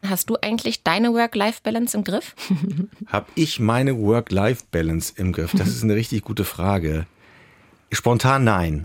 hast du eigentlich deine Work-Life-Balance im Griff? Habe ich meine Work-Life-Balance im Griff? Das ist eine richtig gute Frage. Spontan nein.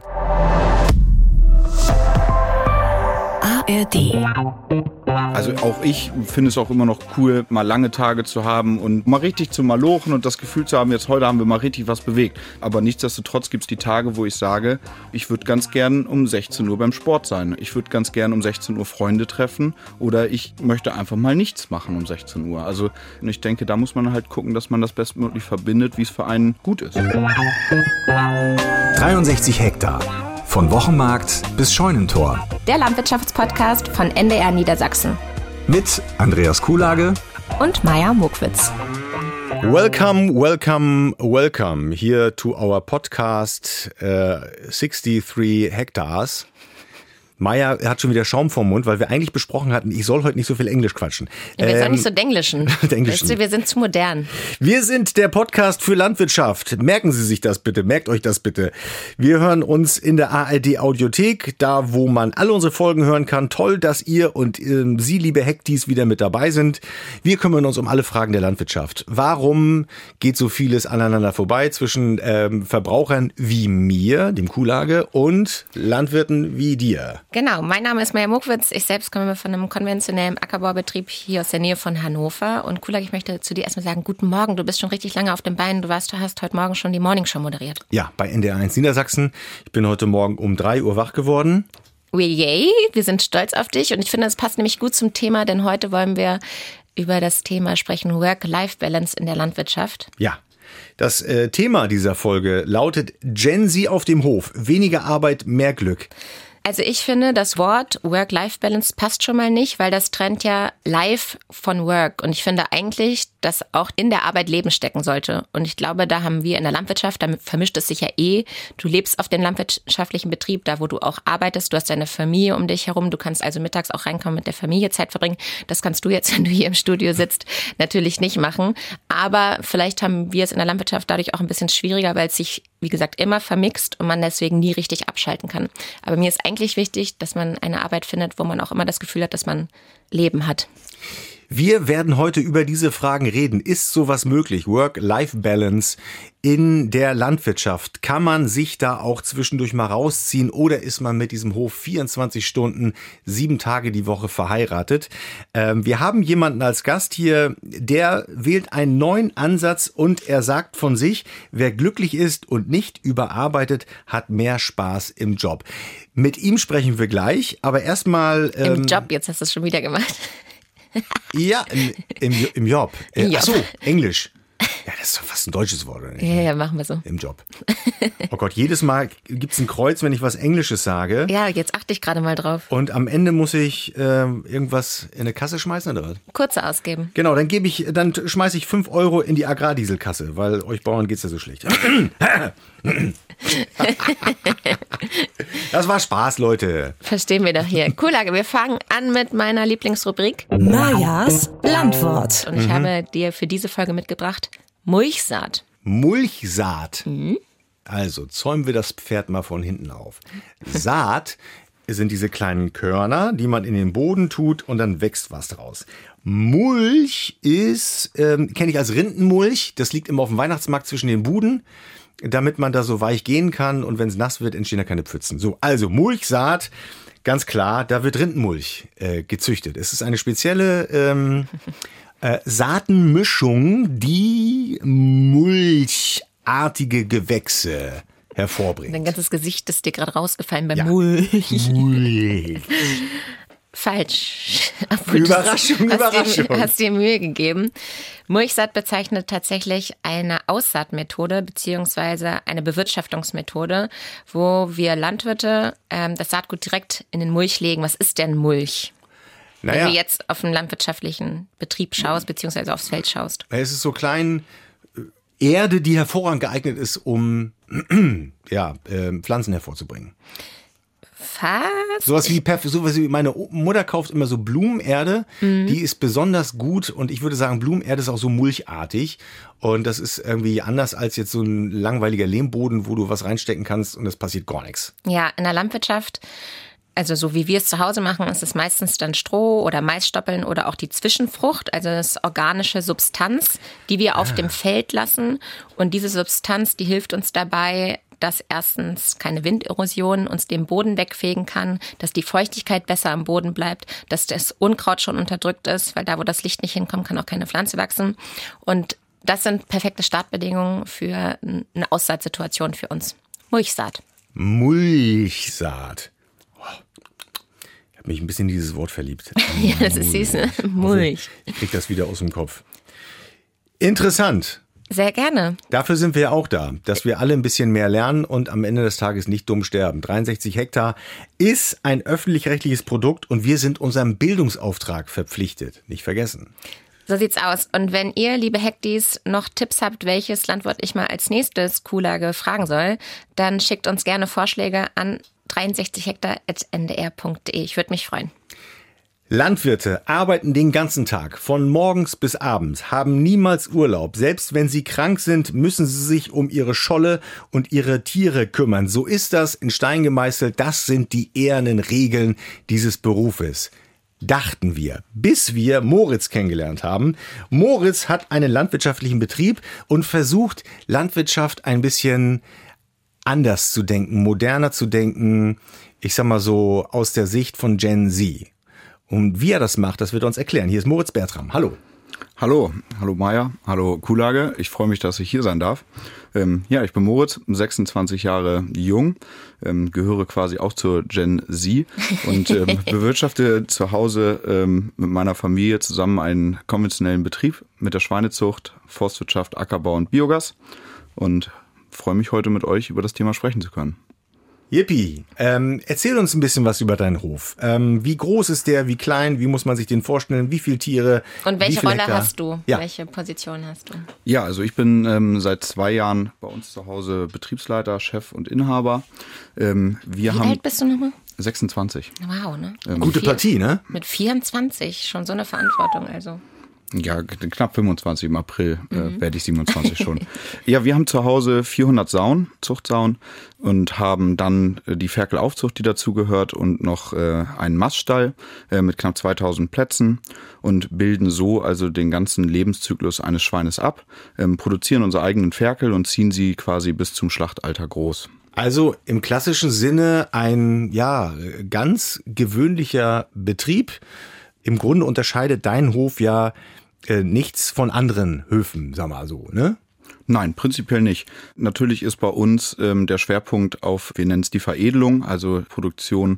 ARD. Also auch ich finde es auch immer noch cool, mal lange Tage zu haben und mal richtig zu malochen und das Gefühl zu haben, jetzt heute haben wir mal richtig was bewegt. Aber nichtsdestotrotz gibt es die Tage, wo ich sage, ich würde ganz gern um 16 Uhr beim Sport sein. Ich würde ganz gern um 16 Uhr Freunde treffen oder ich möchte einfach mal nichts machen um 16 Uhr. Also ich denke, da muss man halt gucken, dass man das bestmöglich verbindet, wie es für einen gut ist. 63 Hektar. Von Wochenmarkt bis Scheunentor. Der Landwirtschaftspodcast von NDR Niedersachsen. Mit Andreas Kuhlage und Maja Mokwitz. Welcome, welcome, welcome here to our podcast 63 Hectares. Maja hat schon wieder Schaum vorm Mund, weil wir eigentlich besprochen hatten, ich soll heute nicht so viel Englisch quatschen. Ja, wir sollen nicht so denglischen. Weißt du, wir sind zu modern. Wir sind der Podcast für Landwirtschaft. Merken Sie sich das bitte, merkt euch das bitte. Wir hören uns in der ARD Audiothek, da wo man alle unsere Folgen hören kann. Toll, dass ihr und Sie, liebe Hektis, wieder mit dabei sind. Wir kümmern uns um alle Fragen der Landwirtschaft. Warum geht so vieles aneinander vorbei zwischen Verbrauchern wie mir, dem Kuhlage, und Landwirten wie dir? Genau, mein Name ist Maja Mokwitz. Ich selbst komme von einem konventionellen Ackerbaubetrieb hier aus der Nähe von Hannover. Und Kuhlage, ich möchte zu dir erstmal sagen, guten Morgen. Du bist schon richtig lange auf den Beinen. Du hast heute Morgen schon die Morningshow moderiert. Ja, bei NDR 1 Niedersachsen. Ich bin heute Morgen um 3 Uhr wach geworden. Yay, wir sind stolz auf dich. Und ich finde, das passt nämlich gut zum Thema, denn heute wollen wir über das Thema sprechen, Work-Life-Balance in der Landwirtschaft. Ja. Das Thema dieser Folge lautet Gen Z auf dem Hof. Weniger Arbeit, mehr Glück. Also ich finde, das Wort Work-Life-Balance passt schon mal nicht, weil das trennt ja Life von Work. Und ich finde eigentlich, dass auch in der Arbeit Leben stecken sollte. Und ich glaube, da haben wir in der Landwirtschaft, damit vermischt es sich ja du lebst auf dem landwirtschaftlichen Betrieb, da wo du auch arbeitest, du hast deine Familie um dich herum, du kannst also mittags auch reinkommen, mit der Familie Zeit verbringen. Das kannst du jetzt, wenn du hier im Studio sitzt, natürlich nicht machen. Aber vielleicht haben wir es in der Landwirtschaft dadurch auch ein bisschen schwieriger, weil es sich, wie gesagt, immer vermixt und man deswegen nie richtig abschalten kann. Aber mir ist eigentlich wichtig, dass man eine Arbeit findet, wo man auch immer das Gefühl hat, dass man Leben hat. Wir werden heute über diese Fragen reden. Ist sowas möglich? Work-Life-Balance in der Landwirtschaft. Kann man sich da auch zwischendurch mal rausziehen oder ist man mit diesem Hof 24 Stunden, 7 Tage die Woche verheiratet? Wir haben jemanden als Gast hier, der wählt einen neuen Ansatz und er sagt von sich, wer glücklich ist und nicht überarbeitet, hat mehr Spaß im Job. Mit ihm sprechen wir gleich, aber erstmal... Im Job, jetzt hast du es schon wieder gemacht. Ja, im Job. Job. Ach so, Englisch. Ja, das ist doch fast ein deutsches Wort, oder nicht? Ja, machen wir so. Im Job. Oh Gott, jedes Mal gibt's ein Kreuz, wenn ich was Englisches sage. Ja, jetzt achte ich gerade mal drauf. Und am Ende muss ich irgendwas in eine Kasse schmeißen, oder was? Kurze ausgeben. Genau, dann schmeiße ich 5 Euro in die Agrardieselkasse, weil euch Bauern geht's ja so schlecht. Das war Spaß, Leute. Verstehen wir doch hier. Kuhlage, wir fangen an mit meiner Lieblingsrubrik. Majas Landwort. Und ich habe dir für diese Folge mitgebracht Mulchsaat. Mulchsaat. Also zäumen wir das Pferd mal von hinten auf. Saat sind diese kleinen Körner, die man in den Boden tut und dann wächst was draus. Mulch ist, kenne ich als Rindenmulch. Das liegt immer auf dem Weihnachtsmarkt zwischen den Buden, damit man da so weich gehen kann und wenn es nass wird, entstehen da keine Pfützen. So, also Mulchsaat, ganz klar, da wird Rindenmulch gezüchtet. Es ist eine spezielle Saatenmischung, die mulchartige Gewächse hervorbringt. Dein ganzes Gesicht ist dir gerade rausgefallen beim Ja. Mulch. Mulch. Falsch. Überraschung. Hast dir Mühe gegeben. Mulchsaat bezeichnet tatsächlich eine Aussaatmethode beziehungsweise eine Bewirtschaftungsmethode, wo wir Landwirte das Saatgut direkt in den Mulch legen. Was ist denn Mulch? Wenn du jetzt auf einen landwirtschaftlichen Betrieb schaust, beziehungsweise aufs Feld schaust. Es ist so klein Erde, die hervorragend geeignet ist, um Pflanzen hervorzubringen. Fast. Sowas wie meine Mutter kauft immer so Blumenerde, die ist besonders gut und ich würde sagen, Blumenerde ist auch so mulchartig und das ist irgendwie anders als jetzt so ein langweiliger Lehmboden, wo du was reinstecken kannst und es passiert gar nichts. Ja, in der Landwirtschaft Also so wie wir es zu Hause machen, ist es meistens dann Stroh oder Maisstoppeln oder auch die Zwischenfrucht, also das ist organische Substanz, die wir auf dem Feld lassen. Und diese Substanz, die hilft uns dabei, dass erstens keine Winderosion uns den Boden wegfegen kann, dass die Feuchtigkeit besser am Boden bleibt, dass das Unkraut schon unterdrückt ist, weil da, wo das Licht nicht hinkommt, kann auch keine Pflanze wachsen. Und das sind perfekte Startbedingungen für eine Aussaatsituation für uns. Mulchsaat. Mulchsaat. Ich habe mich ein bisschen in dieses Wort verliebt. Ja, das ist süß, ne? Mulch. Ich krieg das wieder aus dem Kopf. Interessant. Sehr gerne. Dafür sind wir auch da, dass wir alle ein bisschen mehr lernen und am Ende des Tages nicht dumm sterben. 63 Hektar ist ein öffentlich-rechtliches Produkt und wir sind unserem Bildungsauftrag verpflichtet. Nicht vergessen. So sieht's aus. Und wenn ihr, liebe Hektis, noch Tipps habt, welches Landwirt ich mal als Kuhlage fragen soll, dann schickt uns gerne Vorschläge an 63hektar@ndr.de. Ich würde mich freuen. Landwirte arbeiten den ganzen Tag, von morgens bis abends, haben niemals Urlaub. Selbst wenn sie krank sind, müssen sie sich um ihre Scholle und ihre Tiere kümmern. So ist das in Stein gemeißelt. Das sind die ehernen Regeln dieses Berufes. Dachten wir, bis wir Moritz kennengelernt haben. Moritz hat einen landwirtschaftlichen Betrieb und versucht, Landwirtschaft ein bisschen anders zu denken, moderner zu denken, ich sag mal so aus der Sicht von Gen Z. Und wie er das macht, das wird er uns erklären. Hier ist Moritz Bertram. Hallo. Hallo Maja, hallo Kuhlage. Ich freue mich, dass ich hier sein darf. Ich bin Moritz, 26 Jahre jung, gehöre quasi auch zur Gen Z und bewirtschafte zu Hause mit meiner Familie zusammen einen konventionellen Betrieb mit der Schweinezucht, Forstwirtschaft, Ackerbau und Biogas und freue mich heute mit euch über das Thema sprechen zu können. Yippie. Erzähl uns ein bisschen was über deinen Hof. Wie groß ist der, wie klein, wie muss man sich den vorstellen, wie viele Tiere? Und welche Rolle Hektar? hast du? Ja. Welche Position hast du? Ja, also ich bin seit 2 Jahren bei uns zu Hause Betriebsleiter, Chef und Inhaber. Wie alt bist du nochmal? 26. Wow, ne? Gute Partie, ne? Mit 24, schon so eine Verantwortung also. Ja, knapp 25 im April werde ich 27 schon. Ja, wir haben zu Hause 400 Sauen, Zuchtsauen und haben dann die Ferkelaufzucht, die dazugehört und noch einen Maststall mit knapp 2000 Plätzen und bilden so also den ganzen Lebenszyklus eines Schweines ab, produzieren unsere eigenen Ferkel und ziehen sie quasi bis zum Schlachtalter groß. Also im klassischen Sinne ein, ganz gewöhnlicher Betrieb. Im Grunde unterscheidet dein Hof ja nichts von anderen Höfen, sag mal so, ne? Nein, prinzipiell nicht. Natürlich ist bei uns der Schwerpunkt auf, wir nennen es die Veredelung, also Produktion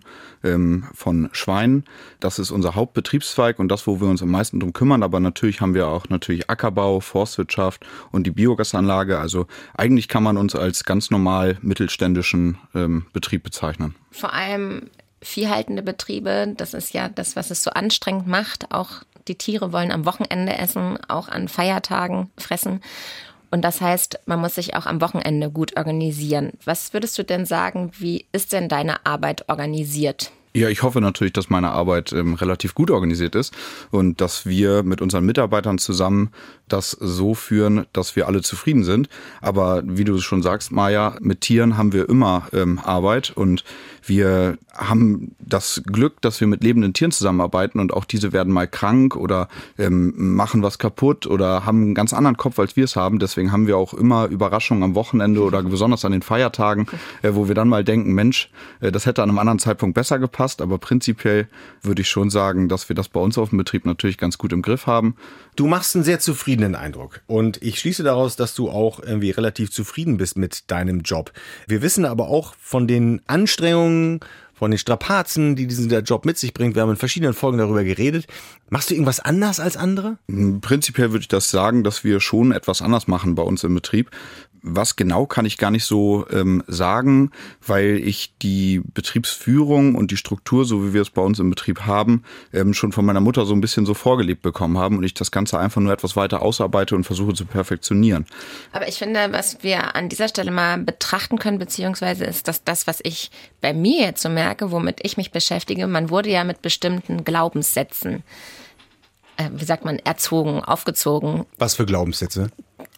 von Schweinen. Das ist unser Hauptbetriebszweig und das, wo wir uns am meisten drum kümmern. Aber natürlich haben wir auch Ackerbau, Forstwirtschaft und die Biogasanlage. Also eigentlich kann man uns als ganz normal mittelständischen Betrieb bezeichnen. Vor allem viehhaltende Betriebe, das ist ja das, was es so anstrengend macht. Auch die Tiere wollen am Wochenende essen, auch an Feiertagen fressen. Und das heißt, man muss sich auch am Wochenende gut organisieren. Was würdest du denn sagen, wie ist denn deine Arbeit organisiert? Ja, ich hoffe natürlich, dass meine Arbeit relativ gut organisiert ist und dass wir mit unseren Mitarbeitern zusammen das so führen, dass wir alle zufrieden sind. Aber wie du schon sagst, Maja, mit Tieren haben wir immer Arbeit und wir haben das Glück, dass wir mit lebenden Tieren zusammenarbeiten und auch diese werden mal krank oder machen was kaputt oder haben einen ganz anderen Kopf, als wir es haben. Deswegen haben wir auch immer Überraschungen am Wochenende oder besonders an den Feiertagen, wo wir dann mal denken, Mensch, das hätte an einem anderen Zeitpunkt besser gepasst. Aber prinzipiell würde ich schon sagen, dass wir das bei uns auf dem Betrieb natürlich ganz gut im Griff haben. Du machst einen sehr zufriedenen Eindruck und ich schließe daraus, dass du auch irgendwie relativ zufrieden bist mit deinem Job. Wir wissen aber auch von den Anstrengungen, von den Strapazen, die dieser Job mit sich bringt. Wir haben in verschiedenen Folgen darüber geredet. Machst du irgendwas anders als andere? Prinzipiell würde ich das sagen, dass wir schon etwas anders machen bei uns im Betrieb. Was genau kann ich gar nicht so sagen, weil ich die Betriebsführung und die Struktur, so wie wir es bei uns im Betrieb haben, schon von meiner Mutter so ein bisschen so vorgelebt bekommen haben und ich das Ganze einfach nur etwas weiter ausarbeite und versuche zu perfektionieren. Aber ich finde, was wir an dieser Stelle mal betrachten können, beziehungsweise ist das, was ich bei mir jetzt so merke, womit ich mich beschäftige, man wurde ja mit bestimmten Glaubenssätzen, erzogen, aufgezogen. Was für Glaubenssätze?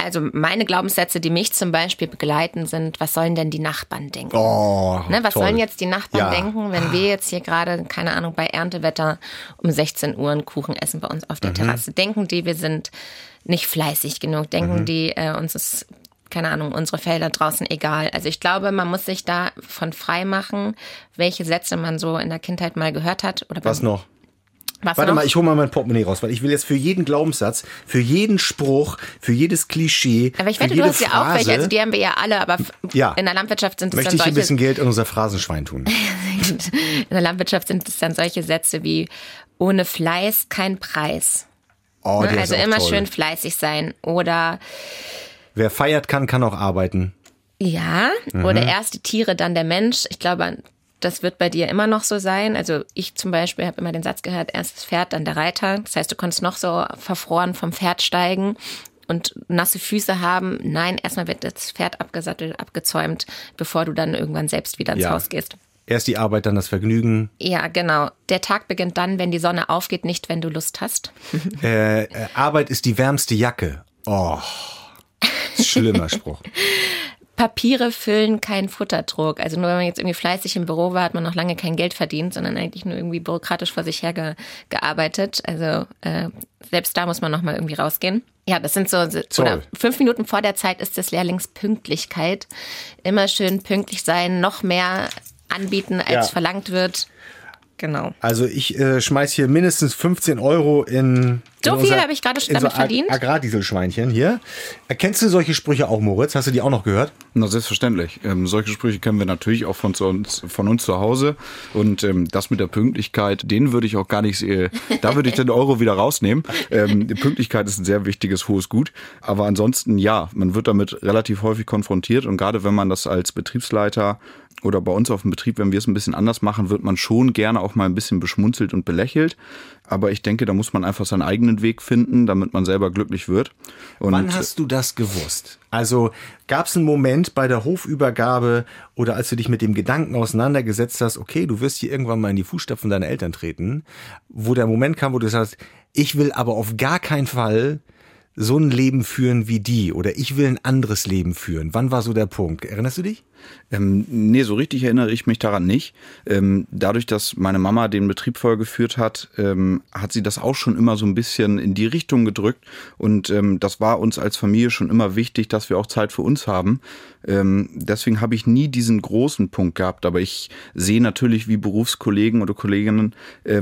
Also meine Glaubenssätze, die mich zum Beispiel begleiten, sind, was sollen denn die Nachbarn denken? Oh, was toll. sollen jetzt die Nachbarn denken, wenn wir jetzt hier gerade, keine Ahnung, bei Erntewetter um 16 Uhr einen Kuchen essen bei uns auf der Terrasse? Denken die, wir sind nicht fleißig genug? Denken die, uns ist, keine Ahnung, unsere Felder draußen egal? Also ich glaube, man muss sich da von frei machen, welche Sätze man so in der Kindheit mal gehört hat. Oder Was noch? Warte mal, ich hole mal mein Portemonnaie raus, weil ich will jetzt für jeden Glaubenssatz, für jeden Spruch, für jedes Klischee, aber ich für wette, jede du hast ja auch Phrase, welche, also die haben wir ja alle, aber ja, in der Landwirtschaft sind es möchte dann ich solche... ein bisschen Geld in unser Phrasenschwein tun. In der Landwirtschaft sind es dann solche Sätze wie, ohne Fleiß kein Preis. Oh, der also ist auch immer toll. schön fleißig sein. Oder wer feiert kann auch arbeiten. ja, oder erst die Tiere, dann der Mensch. Ich glaube, das wird bei dir immer noch so sein. Also ich zum Beispiel habe immer den Satz gehört, erst das Pferd, dann der Reiter. Das heißt, du konntest noch so verfroren vom Pferd steigen und nasse Füße haben. Nein, erstmal wird das Pferd abgesattelt, abgezäumt, bevor du dann irgendwann selbst wieder ins Haus gehst. Erst die Arbeit, dann das Vergnügen. Ja, genau. Der Tag beginnt dann, wenn die Sonne aufgeht, nicht wenn du Lust hast. Arbeit ist die wärmste Jacke. Oh, schlimmer Spruch. Papiere füllen keinen Futterdruck. Also nur wenn man jetzt irgendwie fleißig im Büro war, hat man noch lange kein Geld verdient, sondern eigentlich nur irgendwie bürokratisch vor sich her gearbeitet. Also selbst da muss man nochmal irgendwie rausgehen. Ja, das sind so, oder 5 Minuten vor der Zeit ist das Lehrlingspünktlichkeit. Immer schön pünktlich sein, noch mehr anbieten, als verlangt wird. Genau. Also ich schmeiß hier mindestens 15 € in so viel habe ich gerade damit verdient. Agrardieselschweinchen hier. Kennst du solche Sprüche auch, Moritz? Hast du die auch noch gehört? Na, selbstverständlich. Solche Sprüche kennen wir natürlich auch von uns zu Hause. Und das mit der Pünktlichkeit, den würde ich auch gar nicht, da würde ich den Euro wieder rausnehmen. Die Pünktlichkeit ist ein sehr wichtiges, hohes Gut. Aber ansonsten, ja, man wird damit relativ häufig konfrontiert. Und gerade wenn man das als Betriebsleiter oder bei uns auf dem Betrieb, wenn wir es ein bisschen anders machen, wird man schon gerne auch mal ein bisschen beschmunzelt und belächelt. Aber ich denke, da muss man einfach seinen eigenen Weg finden, damit man selber glücklich wird. Und wann hast du das gewusst? Also gab es einen Moment bei der Hofübergabe oder als du dich mit dem Gedanken auseinandergesetzt hast, okay, du wirst hier irgendwann mal in die Fußstapfen deiner Eltern treten, wo der Moment kam, wo du sagst, ich will aber auf gar keinen Fall so ein Leben führen wie die oder ich will ein anderes Leben führen. Wann war so der Punkt? Erinnerst du dich? Nee, so richtig erinnere ich mich daran nicht. Dadurch, dass meine Mama den Betrieb vorher geführt hat, hat sie das auch schon immer so ein bisschen in die Richtung gedrückt. Und das war uns als Familie schon immer wichtig, dass wir auch Zeit für uns haben. Deswegen habe ich nie diesen großen Punkt gehabt. Aber ich sehe natürlich, wie Berufskollegen oder Kolleginnen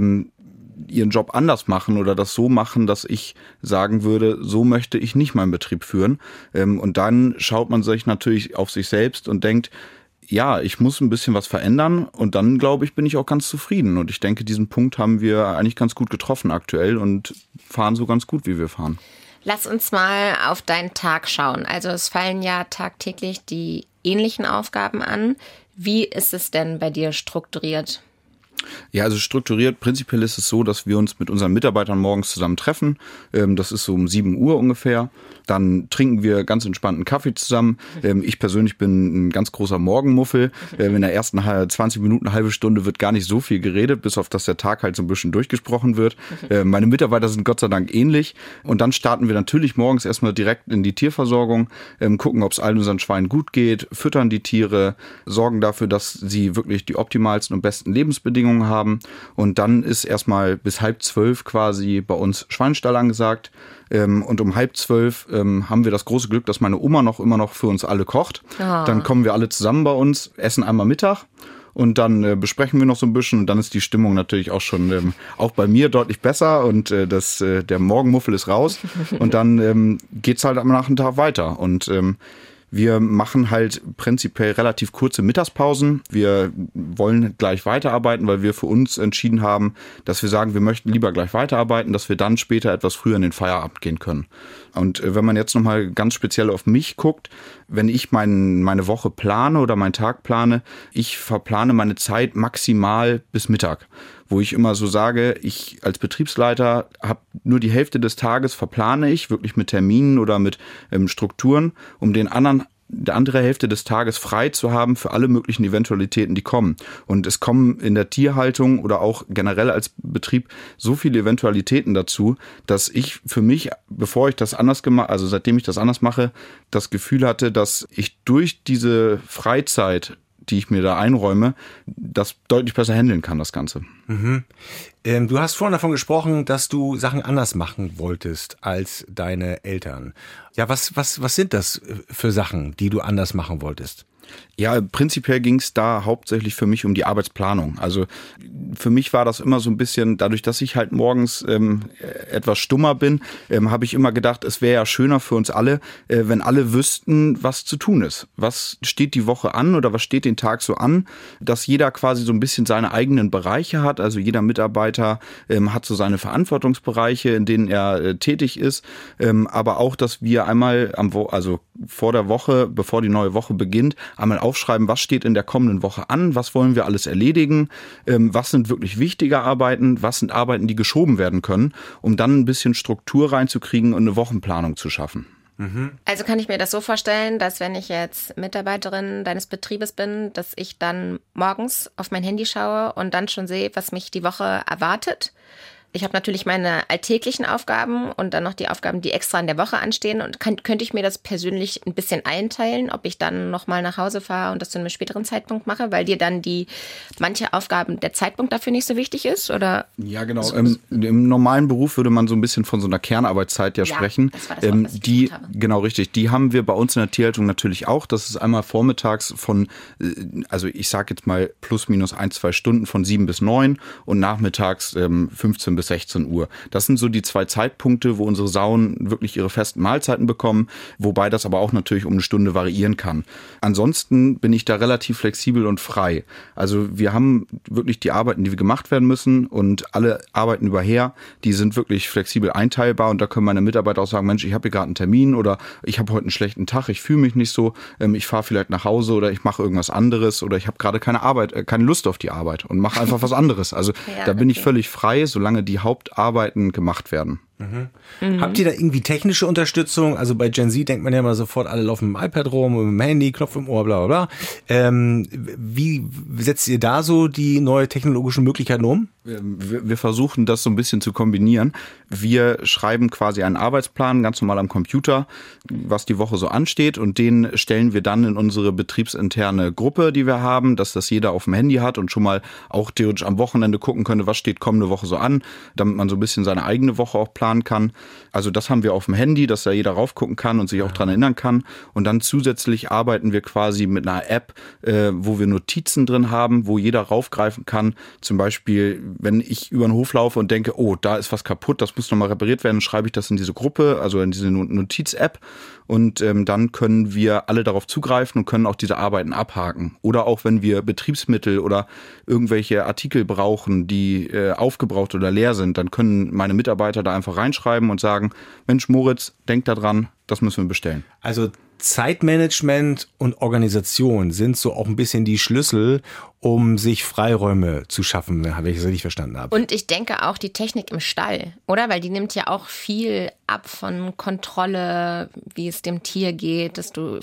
ihren Job anders machen oder das so machen, dass ich sagen würde, so möchte ich nicht meinen Betrieb führen. Und dann schaut man sich natürlich auf sich selbst und denkt, ja, ich muss ein bisschen was verändern und dann, glaube ich, bin ich auch ganz zufrieden. Und ich denke, diesen Punkt haben wir eigentlich ganz gut getroffen aktuell und fahren so ganz gut, wie wir fahren. Lass uns mal auf deinen Tag schauen. Also es fallen ja tagtäglich die ähnlichen Aufgaben an. Wie ist es denn bei dir strukturiert? Ja, also strukturiert, prinzipiell ist es so, dass wir uns mit unseren Mitarbeitern morgens zusammen treffen. Das ist so um 7 Uhr ungefähr. Dann trinken wir ganz entspannten Kaffee zusammen. Ich persönlich bin ein ganz großer Morgenmuffel. In der ersten 20 Minuten, eine halbe Stunde wird gar nicht so viel geredet, bis auf dass der Tag halt so ein bisschen durchgesprochen wird. Meine Mitarbeiter sind Gott sei Dank ähnlich. Und dann starten wir natürlich morgens erstmal direkt in die Tierversorgung, gucken, ob es allen unseren Schweinen gut geht, füttern die Tiere, sorgen dafür, dass sie wirklich die optimalsten und besten Lebensbedingungen haben. Und dann ist erstmal bis 11:30 quasi bei uns Schweinestall angesagt. Und um 11:30 haben wir das große Glück, dass meine Oma immer noch für uns alle kocht. Oh. Dann kommen wir alle zusammen bei uns, essen einmal Mittag und dann besprechen wir noch so ein bisschen und dann ist die Stimmung natürlich auch schon auch bei mir deutlich besser und der Morgenmuffel ist raus und dann geht's halt am Nachmittag weiter und wir machen halt prinzipiell relativ kurze Mittagspausen. Wir wollen gleich weiterarbeiten, weil wir für uns entschieden haben, dass wir sagen, wir möchten lieber gleich weiterarbeiten, dass wir dann später etwas früher in den Feierabend gehen können. Und wenn man jetzt nochmal ganz speziell auf mich guckt, wenn ich meine Woche plane oder meinen Tag plane, ich verplane meine Zeit maximal bis Mittag. Wo ich immer so sage, ich als Betriebsleiter habe nur die Hälfte des Tages verplane ich, wirklich mit Terminen oder mit Strukturen, um den anderen die andere Hälfte des Tages frei zu haben für alle möglichen Eventualitäten, die kommen. Und es kommen in der Tierhaltung oder auch generell als Betrieb so viele Eventualitäten dazu, dass ich für mich, seitdem ich das anders mache, das Gefühl hatte, dass ich durch diese Freizeit, die ich mir da einräume, das deutlich besser handeln kann, das Ganze. Mhm. Du hast vorhin davon gesprochen, dass du Sachen anders machen wolltest als deine Eltern. Ja, was sind das für Sachen, die du anders machen wolltest? Ja, prinzipiell ging es da hauptsächlich für mich um die Arbeitsplanung. Also für mich war das immer so ein bisschen, dadurch, dass ich halt morgens etwas stummer bin, habe ich immer gedacht, es wäre ja schöner für uns alle, wenn alle wüssten, was zu tun ist. Was steht die Woche an oder was steht den Tag so an, dass jeder quasi so ein bisschen seine eigenen Bereiche hat. Also jeder Mitarbeiter hat so seine Verantwortungsbereiche, in denen er tätig ist. Aber auch, dass wir einmal vor der Woche, bevor die neue Woche beginnt, einmal aufschreiben, was steht in der kommenden Woche an, was wollen wir alles erledigen, was sind wirklich wichtige Arbeiten, was sind Arbeiten, die geschoben werden können, um dann ein bisschen Struktur reinzukriegen und eine Wochenplanung zu schaffen. Also kann ich mir das so vorstellen, dass wenn ich jetzt Mitarbeiterin deines Betriebes bin, dass ich dann morgens auf mein Handy schaue und dann schon sehe, was mich die Woche erwartet. Ich habe natürlich meine alltäglichen Aufgaben und dann noch die Aufgaben, die extra in der Woche anstehen. Und könnte ich mir das persönlich ein bisschen einteilen, ob ich dann nochmal nach Hause fahre und das zu einem späteren Zeitpunkt mache, weil dir dann manche Aufgaben, der Zeitpunkt dafür nicht so wichtig ist? Oder? Ja, genau. Im normalen Beruf würde man so ein bisschen von so einer Kernarbeitszeit sprechen. Das war das Wort, was ich gesucht habe. Genau, richtig. Die haben wir bei uns in der Tierhaltung natürlich auch. Das ist einmal vormittags von, also ich sage jetzt mal plus minus 1-2 Stunden von 7 bis 9 und nachmittags 15 bis 16 Uhr. Das sind so die 2 Zeitpunkte, wo unsere Sauen wirklich ihre festen Mahlzeiten bekommen, wobei das aber auch natürlich um eine Stunde variieren kann. Ansonsten bin ich da relativ flexibel und frei. Also wir haben wirklich die Arbeiten, die wir gemacht werden müssen und alle Arbeiten überher, die sind wirklich flexibel einteilbar und da können meine Mitarbeiter auch sagen, Mensch, ich habe hier gerade einen Termin oder ich habe heute einen schlechten Tag, ich fühle mich nicht so, ich fahre vielleicht nach Hause oder ich mache irgendwas anderes oder ich habe gerade keine Lust auf die Arbeit und mache einfach was anderes. Also da bin ich völlig frei, solange die Hauptarbeiten gemacht werden. Habt ihr da irgendwie technische Unterstützung? Also bei Gen Z denkt man ja immer sofort, alle laufen mit dem iPad rum, mit dem Handy, Knopf im Ohr, bla bla bla. Wie setzt ihr da so die neue technologischen Möglichkeiten um? Wir versuchen das so ein bisschen zu kombinieren. Wir schreiben quasi einen Arbeitsplan ganz normal am Computer, was die Woche so ansteht und den stellen wir dann in unsere betriebsinterne Gruppe, die wir haben, dass das jeder auf dem Handy hat und schon mal auch theoretisch am Wochenende gucken könnte, was steht kommende Woche so an, damit man so ein bisschen seine eigene Woche auch planen kann. Also das haben wir auf dem Handy, dass da jeder raufgucken kann und sich auch dran erinnern kann. Und dann zusätzlich arbeiten wir quasi mit einer App, wo wir Notizen drin haben, wo jeder raufgreifen kann. Zum Beispiel, wenn ich über den Hof laufe und denke, oh, da ist was kaputt, das muss nochmal repariert werden, schreibe ich das in diese Gruppe, also in diese Notiz-App. Und dann können wir alle darauf zugreifen und können auch diese Arbeiten abhaken. Oder auch wenn wir Betriebsmittel oder irgendwelche Artikel brauchen, die aufgebraucht oder leer sind, dann können meine Mitarbeiter da einfach reinschreiben und sagen, Mensch Moritz, denk da dran, das müssen wir bestellen. Also Zeitmanagement und Organisation sind so auch ein bisschen die Schlüssel, um sich Freiräume zu schaffen, wenn ich es richtig verstanden habe. Und ich denke auch die Technik im Stall, oder? Weil die nimmt ja auch viel ab von Kontrolle, wie es dem Tier geht, dass du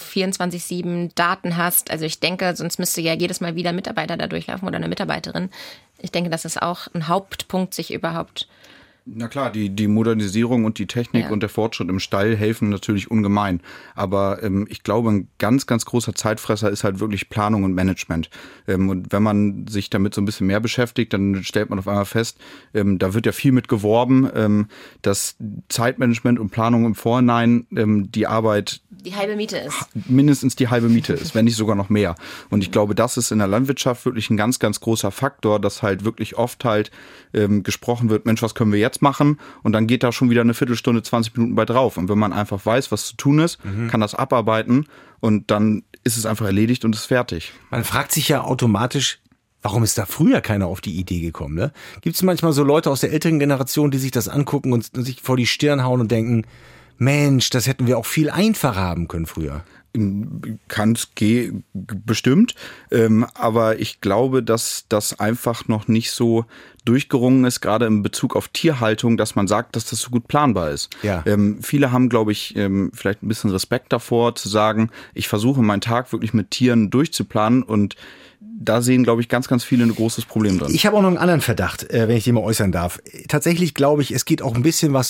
24/7 Daten hast. Also ich denke, sonst müsste ja jedes Mal wieder ein Mitarbeiter da durchlaufen oder eine Mitarbeiterin. Ich denke, das ist auch ein Hauptpunkt, sich überhaupt... Na klar, die Modernisierung und die Technik und der Fortschritt im Stall helfen natürlich ungemein. Aber ich glaube, ein ganz, ganz großer Zeitfresser ist halt wirklich Planung und Management. Und wenn man sich damit so ein bisschen mehr beschäftigt, dann stellt man auf einmal fest, da wird ja viel mit geworben, dass Zeitmanagement und Planung im Vorhinein die Arbeit... Die halbe Miete ist. Mindestens die halbe Miete ist, wenn nicht sogar noch mehr. Und ich glaube, das ist in der Landwirtschaft wirklich ein ganz, ganz großer Faktor, dass halt wirklich oft halt gesprochen wird, Mensch, was können wir jetzt machen? Und dann geht da schon wieder eine Viertelstunde, 20 Minuten bei drauf. Und wenn man einfach weiß, was zu tun ist, kann das abarbeiten und dann ist es einfach erledigt und ist fertig. Man fragt sich ja automatisch, warum ist da früher keiner auf die Idee gekommen? Ne? Gibt es manchmal so Leute aus der älteren Generation, die sich das angucken und sich vor die Stirn hauen und denken, Mensch, das hätten wir auch viel einfacher haben können früher. Bestimmt, aber ich glaube, dass das einfach noch nicht so durchgerungen ist, gerade in Bezug auf Tierhaltung, dass man sagt, dass das so gut planbar ist. Ja. Viele haben, glaube ich, vielleicht ein bisschen Respekt davor, zu sagen, ich versuche meinen Tag wirklich mit Tieren durchzuplanen, und da sehen, glaube ich, ganz, ganz viele ein großes Problem drin. Ich habe auch noch einen anderen Verdacht, wenn ich den mal äußern darf. Tatsächlich glaube ich, es geht um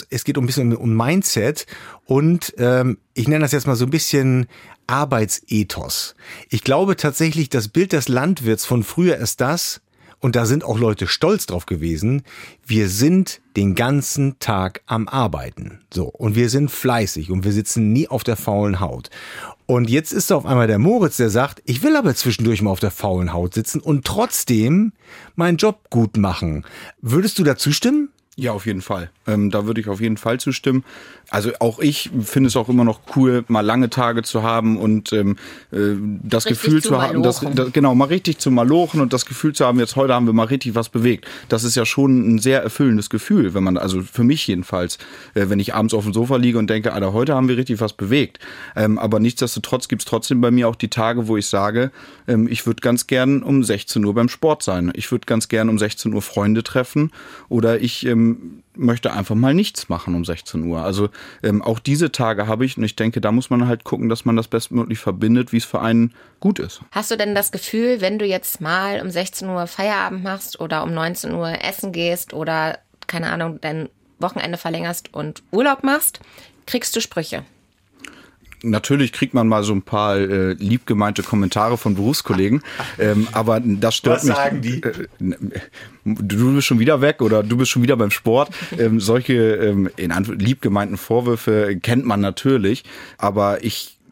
Mindset und ich nenne das jetzt mal so ein bisschen Arbeitsethos. Ich glaube tatsächlich, das Bild des Landwirts von früher ist das, und da sind auch Leute stolz drauf gewesen, wir sind den ganzen Tag am Arbeiten. So, und wir sind fleißig und wir sitzen nie auf der faulen Haut. Und jetzt ist da auf einmal der Moritz, der sagt, ich will aber zwischendurch mal auf der faulen Haut sitzen und trotzdem meinen Job gut machen. Würdest du da zustimmen? Ja, auf jeden Fall. Da würde ich auf jeden Fall zustimmen. Also auch ich finde es auch immer noch cool, mal lange Tage zu haben und das richtig Gefühl zu haben, mal richtig zu malochen und das Gefühl zu haben, jetzt heute haben wir mal richtig was bewegt. Das ist ja schon ein sehr erfüllendes Gefühl, wenn man, also für mich jedenfalls, wenn ich abends auf dem Sofa liege und denke, Alter, heute haben wir richtig was bewegt. Aber nichtsdestotrotz gibt es trotzdem bei mir auch die Tage, wo ich sage, ich würde ganz gern um 16 Uhr beim Sport sein. Ich würde ganz gern um 16 Uhr Freunde treffen, oder ich möchte einfach mal nichts machen um 16 Uhr. Also auch diese Tage habe ich, und ich denke, da muss man halt gucken, dass man das bestmöglich verbindet, wie es für einen gut ist. Hast du denn das Gefühl, wenn du jetzt mal um 16 Uhr Feierabend machst oder um 19 Uhr essen gehst oder, keine Ahnung, dein Wochenende verlängerst und Urlaub machst, kriegst du Sprüche? Natürlich kriegt man mal so ein paar liebgemeinte Kommentare von Berufskollegen, aber das stört mich. Was sagen die? Du bist schon wieder weg oder du bist schon wieder beim Sport. Solche liebgemeinten Vorwürfe kennt man natürlich, aber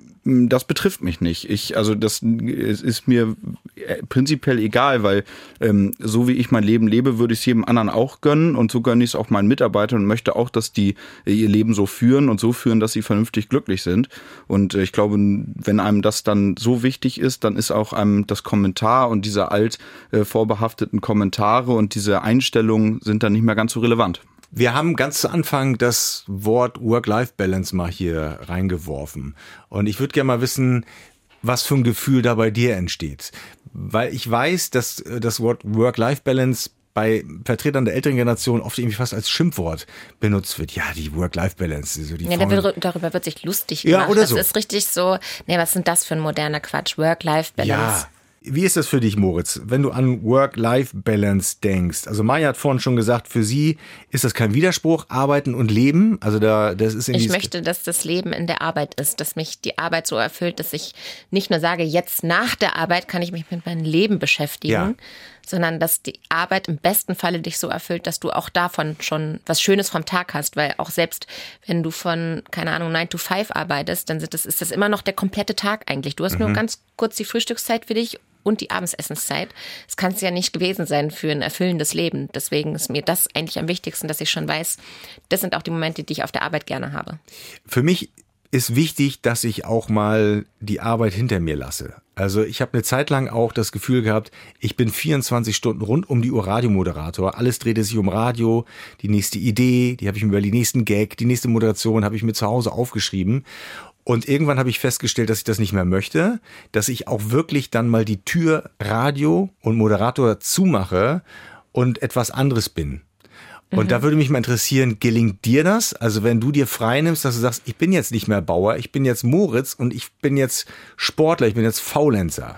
das betrifft mich nicht. Das ist mir prinzipiell egal, weil so wie ich mein Leben lebe, würde ich es jedem anderen auch gönnen, und so gönne ich es auch meinen Mitarbeitern und möchte auch, dass die ihr Leben so führen und so führen, dass sie vernünftig glücklich sind. Und ich glaube, wenn einem das dann so wichtig ist, dann ist auch einem das Kommentar und diese vorbehafteten Kommentare und diese Einstellungen sind dann nicht mehr ganz so relevant. Wir haben ganz zu Anfang das Wort Work-Life-Balance mal hier reingeworfen. Und ich würde gerne mal wissen, was für ein Gefühl da bei dir entsteht. Weil ich weiß, dass das Wort Work-Life-Balance bei Vertretern der älteren Generation oft irgendwie fast als Schimpfwort benutzt wird. Ja, die Work-Life-Balance. So darüber wird sich lustig gemacht. Ja, oder so. Das ist richtig so, was sind das für ein moderner Quatsch? Work-Life-Balance. Ja. Wie ist das für dich, Moritz, wenn du an Work-Life-Balance denkst? Also Maya hat vorhin schon gesagt, für sie ist das kein Widerspruch, Arbeiten und Leben. Also das ist ich möchte, dass das Leben in der Arbeit ist, dass mich die Arbeit so erfüllt, dass ich nicht nur sage, jetzt nach der Arbeit kann ich mich mit meinem Leben beschäftigen, sondern dass die Arbeit im besten Falle dich so erfüllt, dass du auch davon schon was Schönes vom Tag hast. Weil auch selbst, wenn du von, keine Ahnung, 9 to 5 arbeitest, dann ist das immer noch der komplette Tag eigentlich. Du hast nur ganz kurz die Frühstückszeit für dich und die Abendsessenszeit. Das kann es ja nicht gewesen sein für ein erfüllendes Leben. Deswegen ist mir das eigentlich am wichtigsten, dass ich schon weiß, das sind auch die Momente, die ich auf der Arbeit gerne habe. Für mich ist wichtig, dass ich auch mal die Arbeit hinter mir lasse. Also ich habe eine Zeit lang auch das Gefühl gehabt, ich bin 24 Stunden rund um die Uhr Radiomoderator. Alles drehte sich um Radio, die nächste Idee, die habe ich mir über die nächsten Gag, die nächste Moderation habe ich mir zu Hause aufgeschrieben. Und irgendwann habe ich festgestellt, dass ich das nicht mehr möchte, dass ich auch wirklich dann mal die Tür Radio und Moderator zumache und etwas anderes bin. Und da würde mich mal interessieren, gelingt dir das? Also wenn du dir frei nimmst, dass du sagst, ich bin jetzt nicht mehr Bauer, ich bin jetzt Moritz und ich bin jetzt Sportler, ich bin jetzt Faulenzer.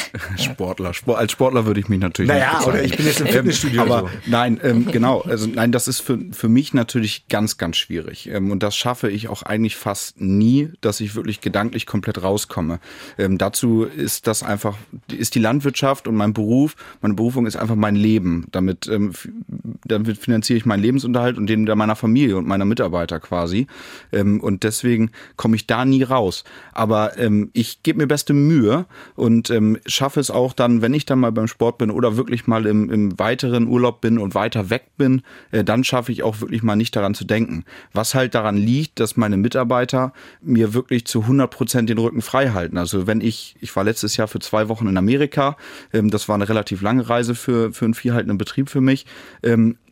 Als Sportler würde ich mich natürlich nicht bezeichnen. Oder ich bin jetzt im Fitnessstudio. Aber so. Nein, genau. Also nein, das ist für mich natürlich ganz, ganz schwierig. Und das schaffe ich auch eigentlich fast nie, dass ich wirklich gedanklich komplett rauskomme. Dazu ist die Landwirtschaft und meine Berufung ist einfach mein Leben. Damit finanziere ich meinen Lebensunterhalt und den meiner Familie und meiner Mitarbeiter quasi. Und deswegen komme ich da nie raus. Aber ich gebe mir beste Mühe und schaffe es auch dann, wenn ich dann mal beim Sport bin oder wirklich mal im weiteren Urlaub bin und weiter weg bin, dann schaffe ich auch wirklich mal nicht daran zu denken. Was halt daran liegt, dass meine Mitarbeiter mir wirklich zu 100% den Rücken frei halten. Also wenn ich war letztes Jahr für 2 Wochen in Amerika, das war eine relativ lange Reise für einen viehhaltenden Betrieb für mich,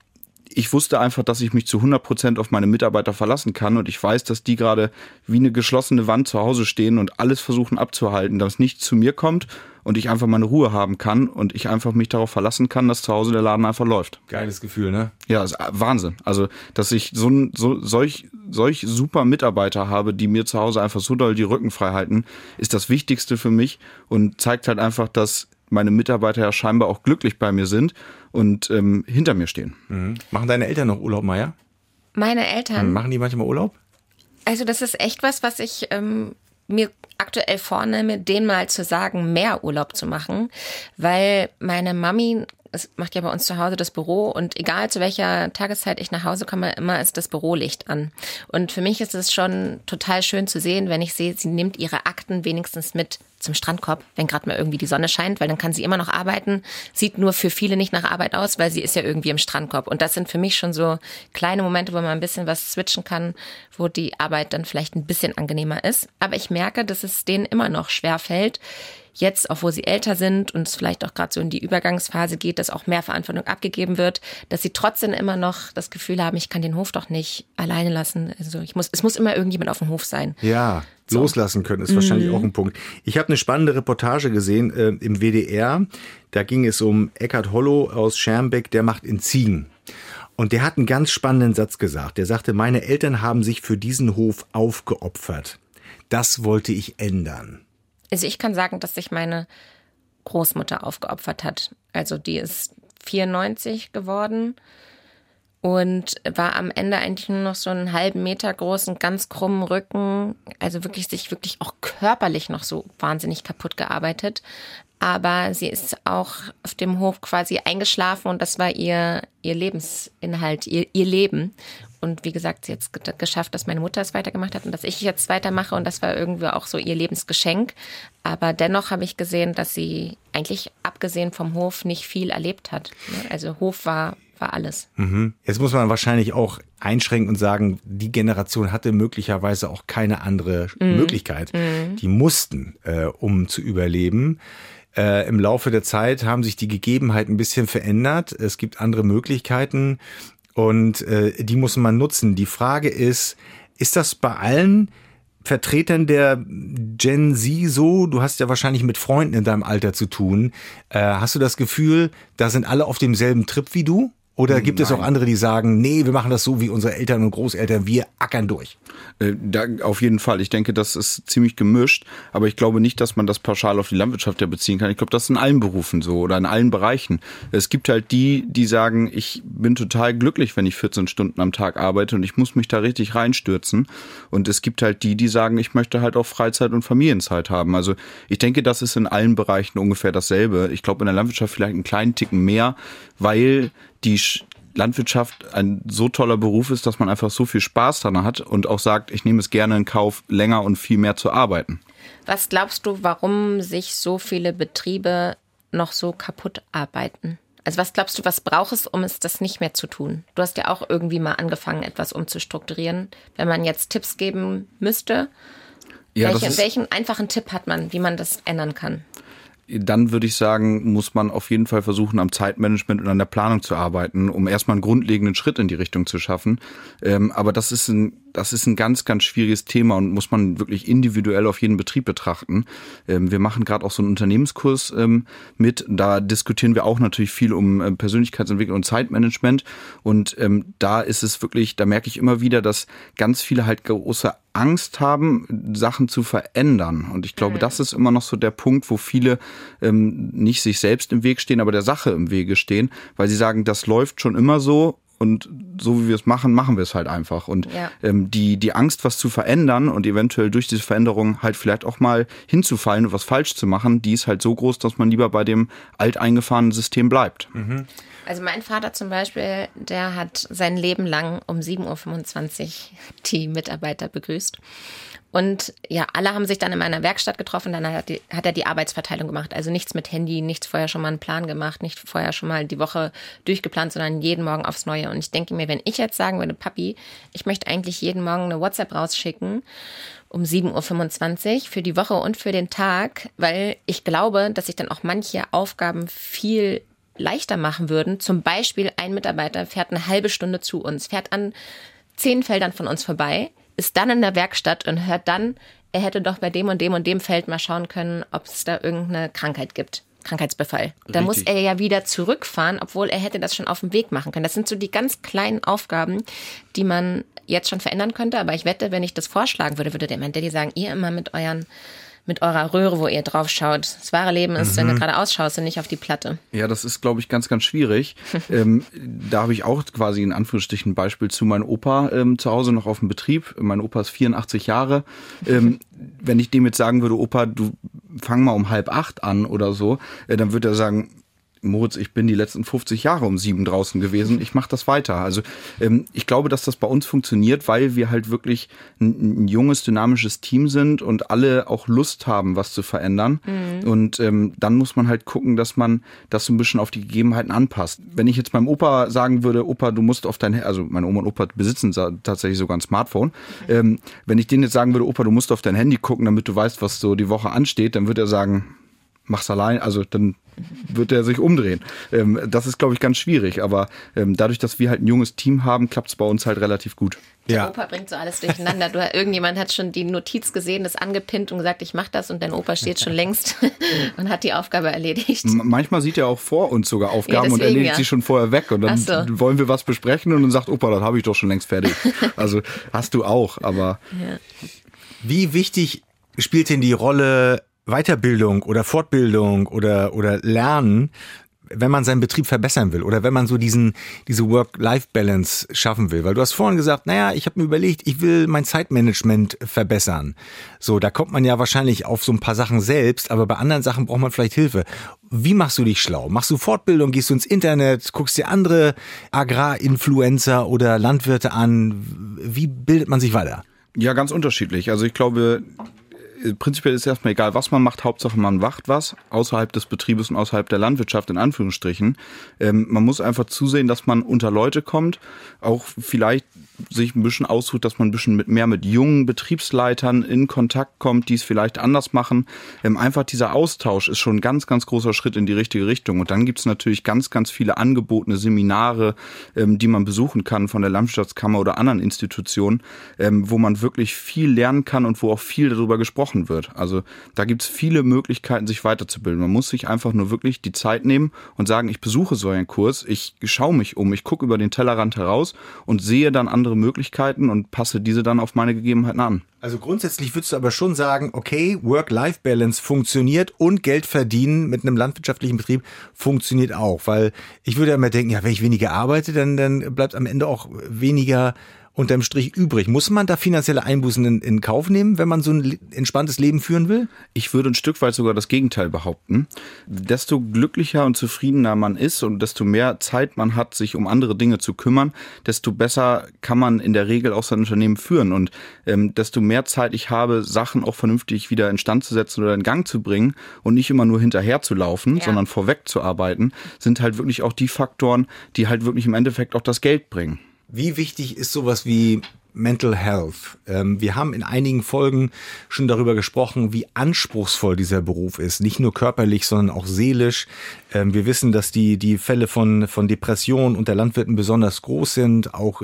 ich wusste einfach, dass ich mich zu 100% auf meine Mitarbeiter verlassen kann und ich weiß, dass die gerade wie eine geschlossene Wand zu Hause stehen und alles versuchen abzuhalten, dass nichts zu mir kommt und ich einfach meine Ruhe haben kann und ich einfach mich darauf verlassen kann, dass zu Hause der Laden einfach läuft. Geiles Gefühl, ne? Ja, ist Wahnsinn. Also, dass ich solch super Mitarbeiter habe, die mir zu Hause einfach so doll die Rücken frei halten, ist das Wichtigste für mich und zeigt halt einfach, dass meine Mitarbeiter ja scheinbar auch glücklich bei mir sind und hinter mir stehen. Mhm. Machen deine Eltern noch Urlaub, Maja? Meine Eltern? Machen die manchmal Urlaub? Also das ist echt was ich mir aktuell vornehme, denen mal zu sagen, mehr Urlaub zu machen, weil meine Mami, es macht ja bei uns zu Hause das Büro und egal zu welcher Tageszeit ich nach Hause komme, immer ist das Bürolicht an. Und für mich ist es schon total schön zu sehen, wenn ich sehe, sie nimmt ihre Akten wenigstens mit zum Strandkorb, wenn gerade mal irgendwie die Sonne scheint, weil dann kann sie immer noch arbeiten. Sieht nur für viele nicht nach Arbeit aus, weil sie ist ja irgendwie im Strandkorb. Und das sind für mich schon so kleine Momente, wo man ein bisschen was switchen kann, wo die Arbeit dann vielleicht ein bisschen angenehmer ist. Aber ich merke, dass es denen immer noch schwerfällt, jetzt, auch wo sie älter sind und es vielleicht auch gerade so in die Übergangsphase geht, dass auch mehr Verantwortung abgegeben wird, dass sie trotzdem immer noch das Gefühl haben, ich kann den Hof doch nicht alleine lassen. Also es muss immer irgendjemand auf dem Hof sein. Ja, so. Loslassen können ist wahrscheinlich auch ein Punkt. Ich habe eine spannende Reportage gesehen im WDR. Da ging es um Eckhard Hollow aus Schermbeck, der macht in Ziegen. Und der hat einen ganz spannenden Satz gesagt. Der sagte, meine Eltern haben sich für diesen Hof aufgeopfert. Das wollte ich ändern. Also ich kann sagen, dass sich meine Großmutter aufgeopfert hat. Also die ist 94 geworden und war am Ende eigentlich nur noch so einen halben Meter groß, einen ganz krummen Rücken. Also sich wirklich auch körperlich noch so wahnsinnig kaputt gearbeitet. Aber sie ist auch auf dem Hof quasi eingeschlafen und das war ihr Lebensinhalt, ihr Leben. Und wie gesagt, sie hat es geschafft, dass meine Mutter es weitergemacht hat und dass ich jetzt weitermache. Und das war irgendwie auch so ihr Lebensgeschenk. Aber dennoch habe ich gesehen, dass sie eigentlich abgesehen vom Hof nicht viel erlebt hat. Also Hof war alles. Jetzt muss man wahrscheinlich auch einschränken und sagen, die Generation hatte möglicherweise auch keine andere Möglichkeit. Die mussten, um zu überleben. Im Laufe der Zeit haben sich die Gegebenheiten ein bisschen verändert. Es gibt andere Möglichkeiten. Und die muss man nutzen. Die Frage ist das bei allen Vertretern der Gen Z so? Du hast ja wahrscheinlich mit Freunden in deinem Alter zu tun. Hast du das Gefühl, da sind alle auf demselben Trip wie du? Oder gibt es auch andere, die sagen, nee, wir machen das so wie unsere Eltern und Großeltern, wir ackern durch? Da auf jeden Fall. Ich denke, das ist ziemlich gemischt. Aber ich glaube nicht, dass man das pauschal auf die Landwirtschaft ja beziehen kann. Ich glaube, das ist in allen Berufen so oder in allen Bereichen. Es gibt halt die sagen, ich bin total glücklich, wenn ich 14 Stunden am Tag arbeite und ich muss mich da richtig reinstürzen. Und es gibt halt die sagen, ich möchte halt auch Freizeit und Familienzeit haben. Also ich denke, das ist in allen Bereichen ungefähr dasselbe. Ich glaube, in der Landwirtschaft vielleicht einen kleinen Ticken mehr, weil die Landwirtschaft ein so toller Beruf ist, dass man einfach so viel Spaß daran hat und auch sagt, ich nehme es gerne in Kauf, länger und viel mehr zu arbeiten. Was glaubst du, warum sich so viele Betriebe noch so kaputt arbeiten? Also was glaubst du, was braucht es, um es das nicht mehr zu tun? Du hast ja auch irgendwie mal angefangen, etwas umzustrukturieren. Wenn man jetzt Tipps geben müsste, ja, welchen einfachen Tipp hat man, wie man das ändern kann? Dann würde ich sagen, muss man auf jeden Fall versuchen, am Zeitmanagement und an der Planung zu arbeiten, um erstmal einen grundlegenden Schritt in die Richtung zu schaffen. Aber das ist ein ganz, ganz schwieriges Thema und muss man wirklich individuell auf jeden Betrieb betrachten. Wir machen gerade auch so einen Unternehmenskurs mit. Da diskutieren wir auch natürlich viel um Persönlichkeitsentwicklung und Zeitmanagement. Und da ist es wirklich, da merke ich immer wieder, dass ganz viele halt große Angst haben, Sachen zu verändern. Und ich glaube, das ist immer noch so der Punkt, wo viele nicht sich selbst im Weg stehen, aber der Sache im Wege stehen, weil sie sagen, das läuft schon immer so. Und so wie wir es machen, machen wir es halt einfach. Und die Angst, was zu verändern und eventuell durch diese Veränderung halt vielleicht auch mal hinzufallen und was falsch zu machen, die ist halt so groß, dass man lieber bei dem alteingefahrenen System bleibt. Also mein Vater zum Beispiel, der hat sein Leben lang um 7.25 Uhr die Mitarbeiter begrüßt. Und ja, alle haben sich dann in meiner Werkstatt getroffen, dann hat er die Arbeitsverteilung gemacht. Also nichts mit Handy, nichts vorher schon mal einen Plan gemacht, nicht vorher schon mal die Woche durchgeplant, sondern jeden Morgen aufs Neue. Und ich denke mir, wenn ich jetzt sagen würde, Papi, ich möchte eigentlich jeden Morgen eine WhatsApp rausschicken um 7.25 Uhr für die Woche und für den Tag, weil ich glaube, dass ich dann auch manche Aufgaben viel leichter machen würden. Zum Beispiel ein Mitarbeiter fährt eine halbe Stunde zu uns, fährt an 10 Feldern von uns vorbei, ist dann in der Werkstatt und hört dann, er hätte doch bei dem und dem und dem Feld mal schauen können, ob es da irgendeine Krankheit gibt. Krankheitsbefall. Da muss er ja wieder zurückfahren, obwohl er hätte das schon auf dem Weg machen können. Das sind so die ganz kleinen Aufgaben, die man jetzt schon verändern könnte. Aber ich wette, wenn ich das vorschlagen würde, würde der Daddy sagen, ihr immer mit eurer Röhre, wo ihr drauf schaut. Das wahre Leben ist, wenn du gerade ausschaust und nicht auf die Platte. Ja, das ist, glaube ich, ganz, ganz schwierig. Da habe ich auch quasi in Anführungsstrichen ein Beispiel zu meinem Opa zu Hause noch auf dem Betrieb. Mein Opa ist 84 Jahre. Wenn ich dem jetzt sagen würde, Opa, du fang mal um 7:30 an oder so, dann würde er sagen, Moritz, ich bin die letzten 50 Jahre um 7 draußen gewesen, ich mache das weiter. Also ich glaube, dass das bei uns funktioniert, weil wir halt wirklich ein junges, dynamisches Team sind und alle auch Lust haben, was zu verändern. Und dann muss man halt gucken, dass man das so ein bisschen auf die Gegebenheiten anpasst. Wenn ich jetzt meinem Opa sagen würde, Opa, du musst auf also meine Oma und Opa besitzen tatsächlich sogar ein Smartphone. Wenn ich denen jetzt sagen würde, Opa, du musst auf dein Handy gucken, damit du weißt, was so die Woche ansteht, dann würde er sagen, mach's allein, also dann wird er sich umdrehen. Das ist, glaube ich, ganz schwierig, aber dadurch, dass wir halt ein junges Team haben, klappt es bei uns halt relativ gut. Der Opa bringt so alles durcheinander. Irgendjemand hat schon die Notiz gesehen, das angepinnt und gesagt, ich mach das, und dein Opa steht schon längst und hat die Aufgabe erledigt. Manchmal sieht er auch vor uns sogar Aufgaben und erledigt sie schon vorher weg, und dann wollen wir was besprechen und dann sagt Opa, das habe ich doch schon längst fertig. Also hast du auch, aber... Ja. Wie wichtig spielt denn die Rolle Weiterbildung oder Fortbildung oder Lernen, wenn man seinen Betrieb verbessern will oder wenn man so diese Work-Life-Balance schaffen will? Weil du hast vorhin gesagt, ich habe mir überlegt, ich will mein Zeitmanagement verbessern. So, da kommt man ja wahrscheinlich auf so ein paar Sachen selbst, aber bei anderen Sachen braucht man vielleicht Hilfe. Wie machst du dich schlau? Machst du Fortbildung, gehst du ins Internet, guckst dir andere Agrarinfluencer oder Landwirte an? Wie bildet man sich weiter? Ja, ganz unterschiedlich. Also ich glaube, prinzipiell ist erstmal egal, was man macht, Hauptsache man macht was, außerhalb des Betriebes und außerhalb der Landwirtschaft, in Anführungsstrichen. Man muss einfach zusehen, dass man unter Leute kommt, auch vielleicht sich ein bisschen ausruht, dass man ein bisschen mehr mit jungen Betriebsleitern in Kontakt kommt, die es vielleicht anders machen. Einfach dieser Austausch ist schon ein ganz, ganz großer Schritt in die richtige Richtung. Und dann gibt es natürlich ganz, ganz viele angebotene Seminare, die man besuchen kann von der Landwirtschaftskammer oder anderen Institutionen, wo man wirklich viel lernen kann und wo auch viel darüber gesprochen wird. Also da gibt es viele Möglichkeiten, sich weiterzubilden. Man muss sich einfach nur wirklich die Zeit nehmen und sagen, ich besuche so einen Kurs, ich schaue mich um, ich gucke über den Tellerrand heraus und sehe dann andere Möglichkeiten und passe diese dann auf meine Gegebenheiten an. Also grundsätzlich würdest du aber schon sagen, okay, Work-Life-Balance funktioniert und Geld verdienen mit einem landwirtschaftlichen Betrieb funktioniert auch, weil ich würde ja immer denken, wenn ich weniger arbeite, dann bleibt am Ende auch weniger unterm Strich übrig. Muss man da finanzielle Einbußen in Kauf nehmen, wenn man so ein entspanntes Leben führen will? Ich würde ein Stück weit sogar das Gegenteil behaupten. Desto glücklicher und zufriedener man ist und desto mehr Zeit man hat, sich um andere Dinge zu kümmern, desto besser kann man in der Regel auch sein Unternehmen führen. Und desto mehr Zeit ich habe, Sachen auch vernünftig wieder instand zu setzen oder in Gang zu bringen und nicht immer nur hinterher zu laufen, sondern vorweg zu arbeiten, sind halt wirklich auch die Faktoren, die halt wirklich im Endeffekt auch das Geld bringen. Wie wichtig ist sowas wie Mental Health? Wir haben in einigen Folgen schon darüber gesprochen, wie anspruchsvoll dieser Beruf ist. Nicht nur körperlich, sondern auch seelisch. Wir wissen, dass die Fälle von Depressionen unter Landwirten besonders groß sind. Auch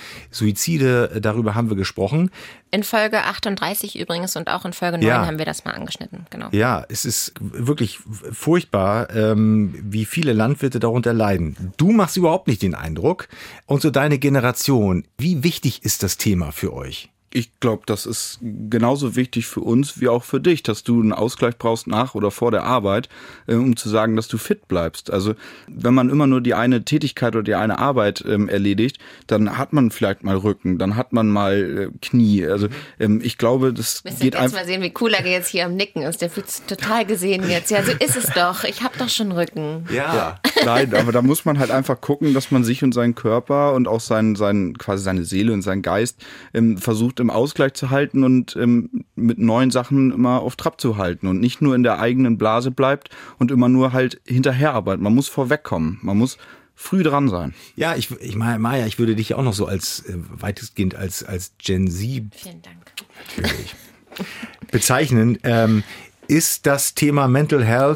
Suizide, darüber haben wir gesprochen. In Folge 38 übrigens und auch in Folge 9 haben wir das mal angeschnitten. Genau. Ja, es ist wirklich furchtbar, wie viele Landwirte darunter leiden. Du machst überhaupt nicht den Eindruck. Und so deine Generation, wie wichtig ist das Thema für euch? Ich glaube, das ist genauso wichtig für uns wie auch für dich, dass du einen Ausgleich brauchst nach oder vor der Arbeit, um zu sagen, dass du fit bleibst. Also wenn man immer nur die eine Tätigkeit oder die eine Arbeit erledigt, dann hat man vielleicht mal Rücken, dann hat man mal Knie. Also ich glaube, das geht einfach... Jetzt mal sehen, wie cool er jetzt hier am Nicken ist. Der fühlt sich total gesehen jetzt. Ja, so ist es doch. Ich habe doch schon Rücken. Ja. Nein, aber da muss man halt einfach gucken, dass man sich und seinen Körper und auch quasi seine Seele und seinen Geist versucht im Ausgleich zu halten und mit neuen Sachen immer auf Trab zu halten und nicht nur in der eigenen Blase bleibt und immer nur halt hinterher arbeitet. Man muss vorwegkommen. Man muss früh dran sein. Ja, ich meine, Maja, ich würde dich ja auch noch so als weitestgehend als Gen Z Vielen Dank. Natürlich bezeichnen. Ist das Thema Mental Health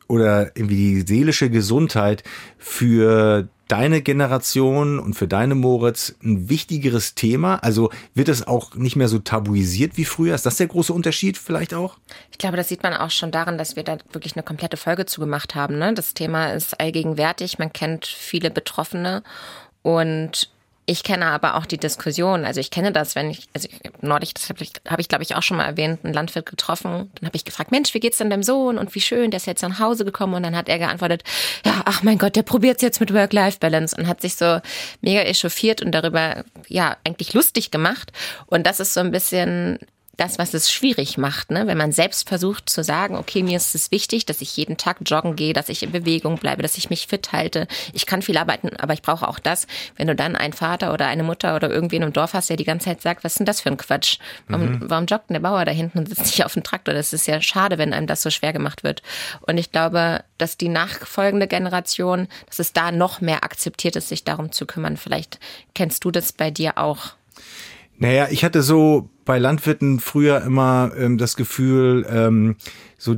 oder irgendwie die seelische Gesundheit für deine Generation und für deine, Moritz, ein wichtigeres Thema? Also wird es auch nicht mehr so tabuisiert wie früher? Ist das der große Unterschied vielleicht auch? Ich glaube, das sieht man auch schon daran, dass wir da wirklich eine komplette Folge zugemacht haben. Ne? Das Thema ist allgegenwärtig, man kennt viele Betroffene und ich kenne aber auch die Diskussion. Also ich kenne das, neulich, das habe ich glaube ich auch schon mal erwähnt, einen Landwirt getroffen. Dann habe ich gefragt, Mensch, wie geht's denn deinem Sohn und wie schön, der ist jetzt nach Hause gekommen. Und dann hat er geantwortet, ja, ach mein Gott, der probiert's jetzt mit Work-Life-Balance und hat sich so mega echauffiert und darüber ja eigentlich lustig gemacht. Und das ist so ein bisschen das, was es schwierig macht, ne? Wenn man selbst versucht zu sagen, okay, mir ist es wichtig, dass ich jeden Tag joggen gehe, dass ich in Bewegung bleibe, dass ich mich fit halte. Ich kann viel arbeiten, aber ich brauche auch das. Wenn du dann einen Vater oder eine Mutter oder irgendwen im Dorf hast, der die ganze Zeit sagt, was ist denn das für ein Quatsch? Warum joggt denn der Bauer da hinten und sitzt nicht auf dem Traktor? Das ist ja schade, wenn einem das so schwer gemacht wird. Und ich glaube, dass die nachfolgende Generation, dass es da noch mehr akzeptiert ist, sich darum zu kümmern. Vielleicht kennst du das bei dir auch. Naja, ich hatte so bei Landwirten früher immer das Gefühl, so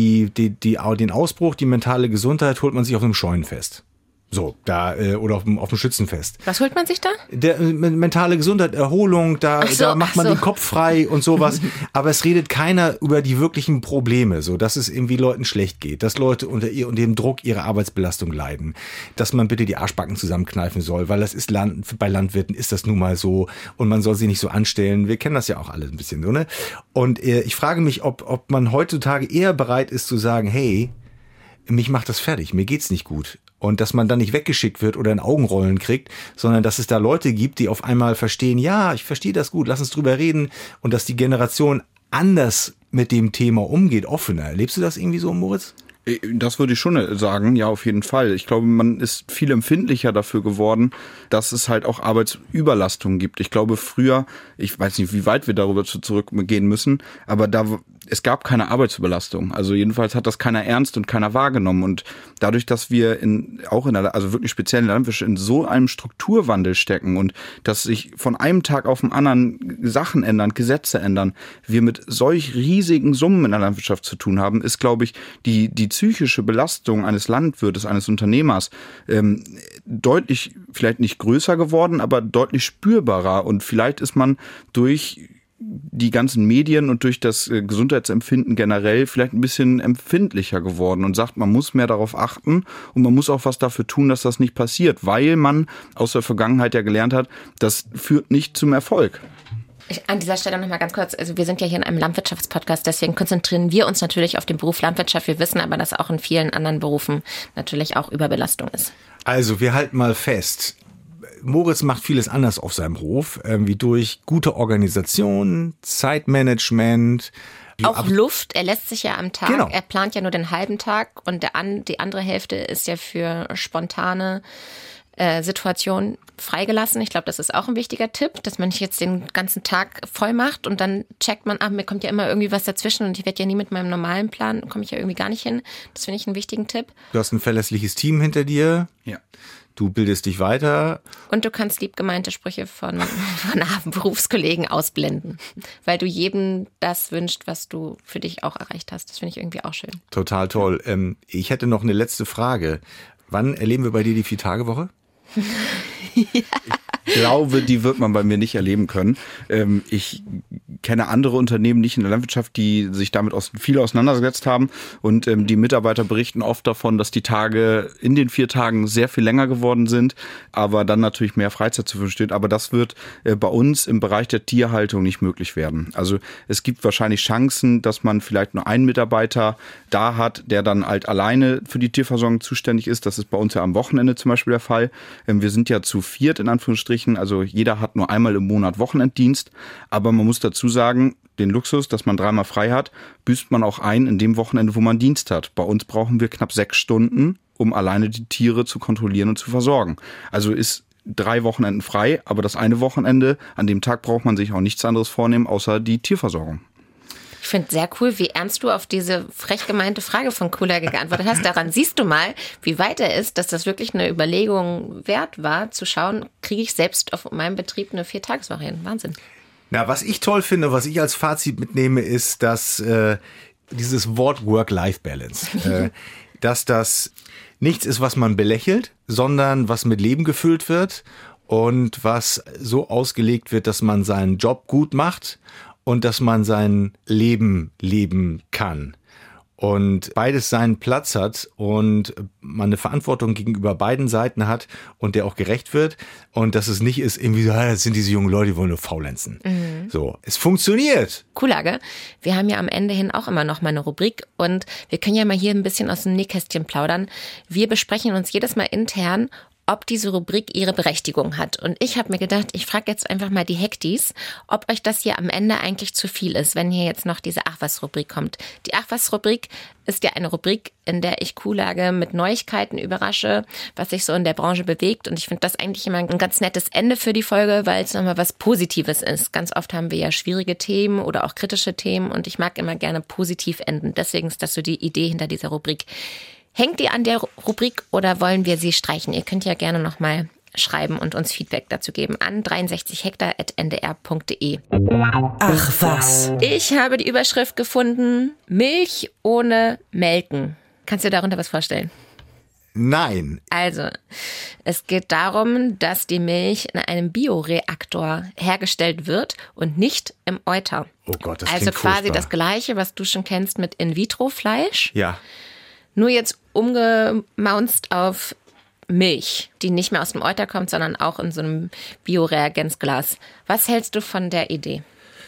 den Ausbruch, die mentale Gesundheit holt man sich auf einem Scheunenfest. So, da, oder auf dem Schützenfest. Was holt man sich da? Mentale Gesundheit, Erholung, da macht man den Kopf frei und sowas. Aber es redet keiner über die wirklichen Probleme, so, dass es irgendwie Leuten schlecht geht, dass Leute unter dem Druck ihrer Arbeitsbelastung leiden, dass man bitte die Arschbacken zusammenkneifen soll, weil das ist bei Landwirten ist das nun mal so und man soll sie nicht so anstellen. Wir kennen das ja auch alle ein bisschen so, ne? Und ich frage mich, ob man heutzutage eher bereit ist zu sagen, hey, mich macht das fertig, mir geht's nicht gut. Und dass man dann nicht weggeschickt wird oder ein Augenrollen kriegt, sondern dass es da Leute gibt, die auf einmal verstehen, ja, ich verstehe das gut, lass uns drüber reden. Und dass die Generation anders mit dem Thema umgeht, offener. Erlebst du das irgendwie so, Moritz? Das würde ich schon sagen, ja, auf jeden Fall. Ich glaube, man ist viel empfindlicher dafür geworden, dass es halt auch Arbeitsüberlastung gibt. Ich glaube, früher, ich weiß nicht, wie weit wir darüber zurückgehen müssen, aber es gab keine Arbeitsüberlastung. Also jedenfalls hat das keiner ernst und keiner wahrgenommen. Und dadurch, dass wir also wirklich speziell in der Landwirtschaft in so einem Strukturwandel stecken und dass sich von einem Tag auf den anderen Sachen ändern, Gesetze ändern, wir mit solch riesigen Summen in der Landwirtschaft zu tun haben, ist, glaube ich, die psychische Belastung eines Landwirtes, eines Unternehmers deutlich, vielleicht nicht größer geworden, aber deutlich spürbarer. Und vielleicht ist man durch die ganzen Medien und durch das Gesundheitsempfinden generell vielleicht ein bisschen empfindlicher geworden und sagt, man muss mehr darauf achten und man muss auch was dafür tun, dass das nicht passiert, weil man aus der Vergangenheit ja gelernt hat, das führt nicht zum Erfolg. An dieser Stelle nochmal ganz kurz, also wir sind ja hier in einem Landwirtschaftspodcast, deswegen konzentrieren wir uns natürlich auf den Beruf Landwirtschaft. Wir wissen aber, dass auch in vielen anderen Berufen natürlich auch Überbelastung ist. Also wir halten mal fest, Moritz macht vieles anders auf seinem Hof, wie durch gute Organisation, Zeitmanagement. Auch Luft, er lässt sich ja am Tag, genau. Er plant ja nur den halben Tag und die andere Hälfte ist ja für spontane Situation freigelassen. Ich glaube, das ist auch ein wichtiger Tipp, dass man nicht jetzt den ganzen Tag voll macht und dann checkt man, mir kommt ja immer irgendwie was dazwischen und ich werde ja nie mit meinem normalen Plan, komme ich ja irgendwie gar nicht hin. Das finde ich einen wichtigen Tipp. Du hast ein verlässliches Team hinter dir. Ja. Du bildest dich weiter. Und du kannst lieb gemeinte Sprüche von Berufskollegen ausblenden, weil du jedem das wünschst, was du für dich auch erreicht hast. Das finde ich irgendwie auch schön. Total toll. Ich hätte noch eine letzte Frage. Wann erleben wir bei dir die 4-Tage-Woche? Ja. Ich glaube, die wird man bei mir nicht erleben können. Ich kenne andere Unternehmen nicht in der Landwirtschaft, die sich damit viel auseinandergesetzt haben. Und die Mitarbeiter berichten oft davon, dass die Tage in den 4 Tagen sehr viel länger geworden sind, aber dann natürlich mehr Freizeit zur Verfügung steht. Aber das wird bei uns im Bereich der Tierhaltung nicht möglich werden. Also es gibt wahrscheinlich Chancen, dass man vielleicht nur einen Mitarbeiter da hat, der dann halt alleine für die Tierversorgung zuständig ist. Das ist bei uns ja am Wochenende zum Beispiel der Fall. Wir sind ja zu 4 in Anführungsstrichen. Also jeder hat nur einmal im Monat Wochenenddienst. Aber man muss dazu sagen, den Luxus, dass man 3-mal frei hat, büßt man auch ein in dem Wochenende, wo man Dienst hat. Bei uns brauchen wir knapp 6 Stunden, um alleine die Tiere zu kontrollieren und zu versorgen. Also ist 3 Wochenenden frei, aber das eine Wochenende, an dem Tag braucht man sich auch nichts anderes vornehmen, außer die Tierversorgung. Ich finde sehr cool, wie ernst du auf diese frech gemeinte Frage von Kulage geantwortet hast. Daran siehst du mal, wie weit er ist, dass das wirklich eine Überlegung wert war, zu schauen, kriege ich selbst auf meinem Betrieb eine 4-Tageswoche hin. Wahnsinn. Na, was ich toll finde, was ich als Fazit mitnehme, ist, dass dieses Wort Work-Life-Balance. dass das nichts ist, was man belächelt, sondern was mit Leben gefüllt wird und was so ausgelegt wird, dass man seinen Job gut macht und dass man sein Leben leben kann. Und beides seinen Platz hat und man eine Verantwortung gegenüber beiden Seiten hat und der auch gerecht wird. Und dass es nicht ist, irgendwie so, das sind diese jungen Leute, die wollen nur faulenzen. So, es funktioniert. Kuhlage. Wir haben ja am Ende hin auch immer noch mal eine Rubrik und wir können ja mal hier ein bisschen aus dem Nähkästchen plaudern. Wir besprechen uns jedes Mal intern, ob diese Rubrik ihre Berechtigung hat. Und ich habe mir gedacht, ich frage jetzt einfach mal die Hektis, ob euch das hier am Ende eigentlich zu viel ist, wenn hier jetzt noch diese Ach was Rubrik kommt. Die Ach was Rubrik ist ja eine Rubrik, in der ich Kuhlage mit Neuigkeiten überrasche, was sich so in der Branche bewegt. Und ich finde das eigentlich immer ein ganz nettes Ende für die Folge, weil es nochmal was Positives ist. Ganz oft haben wir ja schwierige Themen oder auch kritische Themen und ich mag immer gerne positiv enden. Deswegen ist das so die Idee hinter dieser Rubrik. Hängt ihr an der Rubrik oder wollen wir sie streichen? Ihr könnt ja gerne nochmal schreiben und uns Feedback dazu geben an 63hektar@ndr.de. Ach was. Ich habe die Überschrift gefunden, Milch ohne Melken. Kannst du dir darunter was vorstellen? Nein. Also, es geht darum, dass die Milch in einem Bioreaktor hergestellt wird und nicht im Euter. Oh Gott, das also klingt quasi furchtbar. das Gleiche, was du schon kennst mit In-vitro-Fleisch. Ja. Nur jetzt umgemaunzt auf Milch, die nicht mehr aus dem Euter kommt, sondern auch in so einem Bioreagenzglas. Was hältst du von der Idee?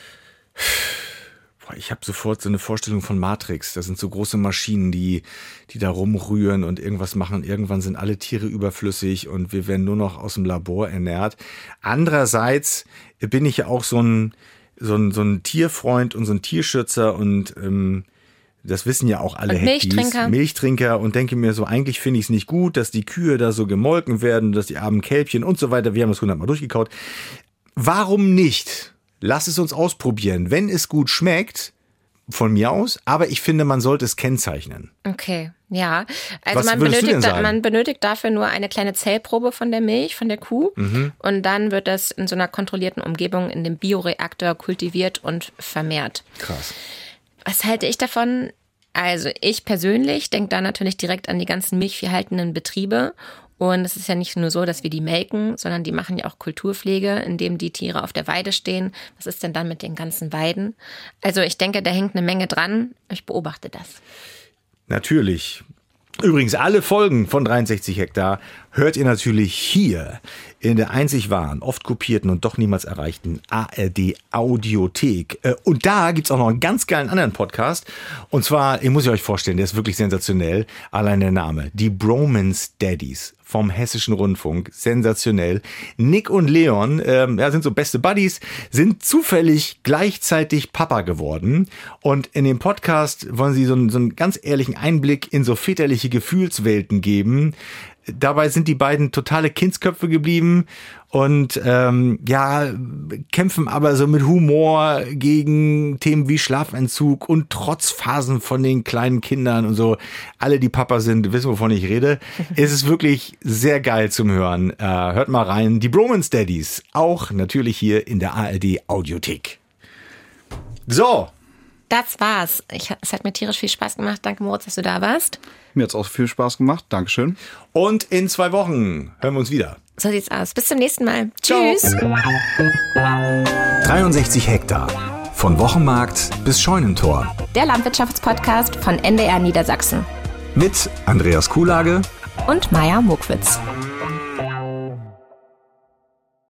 Ich habe sofort so eine Vorstellung von Matrix. Das sind so große Maschinen, die da rumrühren und irgendwas machen. Irgendwann sind alle Tiere überflüssig und wir werden nur noch aus dem Labor ernährt. Andererseits bin ich ja auch so ein Tierfreund und so ein Tierschützer und das wissen ja auch alle Hektis, Milchtrinker und denke mir so, eigentlich finde ich es nicht gut, dass die Kühe da so gemolken werden, dass die armen Kälbchen und so weiter, wir haben das 100-mal durchgekaut. Warum nicht? Lass es uns ausprobieren. Wenn es gut schmeckt, von mir aus, aber ich finde, man sollte es kennzeichnen. Okay, ja. Also Was man würdest du denn sagen? man benötigt dafür nur eine kleine Zellprobe von der Milch, von der Kuh. Und dann wird das in so einer kontrollierten Umgebung in dem Bioreaktor kultiviert und vermehrt. Krass. Was halte ich davon? Also ich persönlich denke da natürlich direkt an die ganzen milchviehhaltenden Betriebe. Und es ist ja nicht nur so, dass wir die melken, sondern die machen ja auch Kulturpflege, indem die Tiere auf der Weide stehen. Was ist denn dann mit den ganzen Weiden? Also ich denke, da hängt eine Menge dran. Ich beobachte das. Natürlich. Übrigens, alle Folgen von 63 Hektar hört ihr natürlich hier in der einzig wahren, oft kopierten und doch niemals erreichten ARD Audiothek. Und da gibt's auch noch einen ganz geilen anderen Podcast. Und zwar, ihr müsst euch vorstellen, der ist wirklich sensationell. Allein der Name. Die Bromance Daddies vom Hessischen Rundfunk. Sensationell. Nick und Leon sind so beste Buddies, sind zufällig gleichzeitig Papa geworden. Und in dem Podcast wollen sie so einen ganz ehrlichen Einblick in so väterliche Gefühlswelten geben. Dabei sind die beiden totale Kindsköpfe geblieben und kämpfen aber so mit Humor gegen Themen wie Schlafentzug und Trotzphasen von den kleinen Kindern und so. Alle, die Papa sind, wissen, wovon ich rede. Es ist wirklich sehr geil zum Hören. Hört mal rein. Die Bromance Daddies, auch natürlich hier in der ARD Audiothek. So. Das war's. Es hat mir tierisch viel Spaß gemacht. Danke, Moritz, dass du da warst. Mir hat's auch viel Spaß gemacht. Dankeschön. Und in 2 Wochen hören wir uns wieder. So sieht's aus. Bis zum nächsten Mal. Ciao. Tschüss. 63 Hektar. Von Wochenmarkt bis Scheunentor. Der Landwirtschaftspodcast von NDR Niedersachsen. Mit Andreas Kuhlage Und Maja Mokwitz.